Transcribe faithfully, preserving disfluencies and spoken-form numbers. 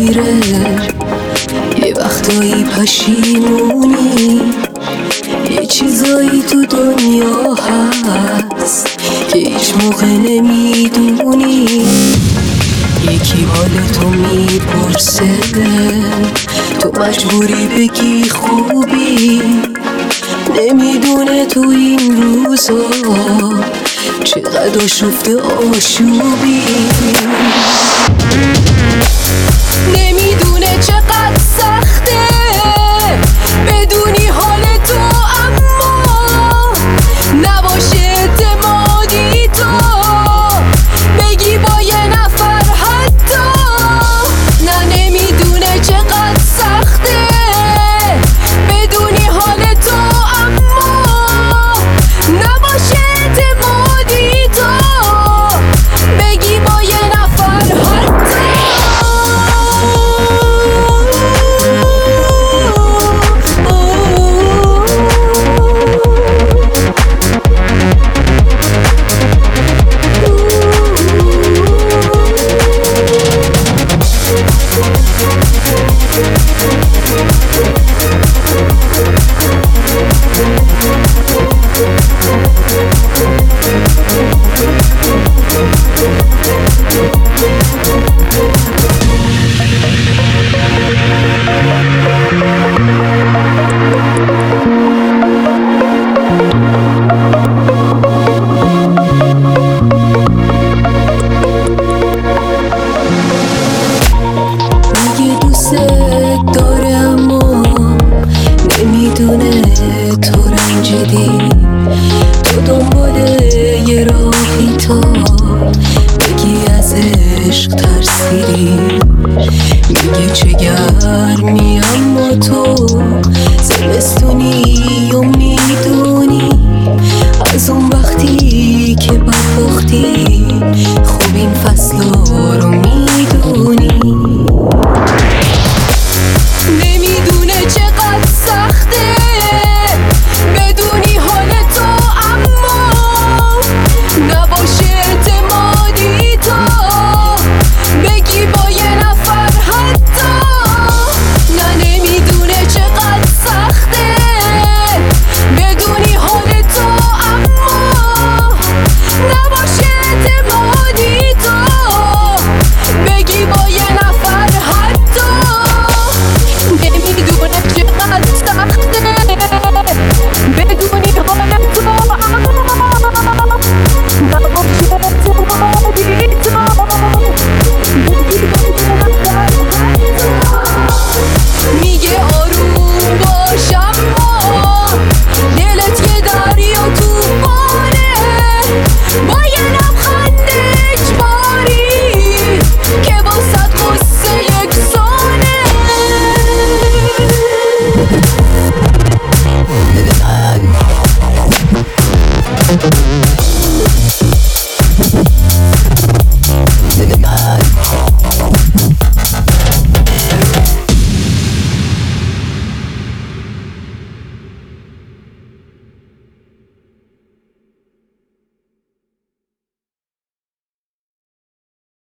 میره، یه وقتایی پشیمونی، یه چیزایی تو دنیا هست که هیچ موقع نمیدونی. یکی حال تو میپرسه، تو مجبوری بگی خوبی، نمیدونه تو این روزا چقدر شفته آشوبی. نمیدونه چقدر سخته بدونی حال تو، اما نباشه اعتمادی تو بگی با یه نفر حتی. نه نمیدونه چقدر سخته بدونی حال تو، اما نباشه اعتمادی تو بگی با یه نفر حتی. داره اما نمیدونه تو رنجیدی، تو دنبال یه راهی تا بگی از عشق ترسیدی. میگه چه گرمی اما تو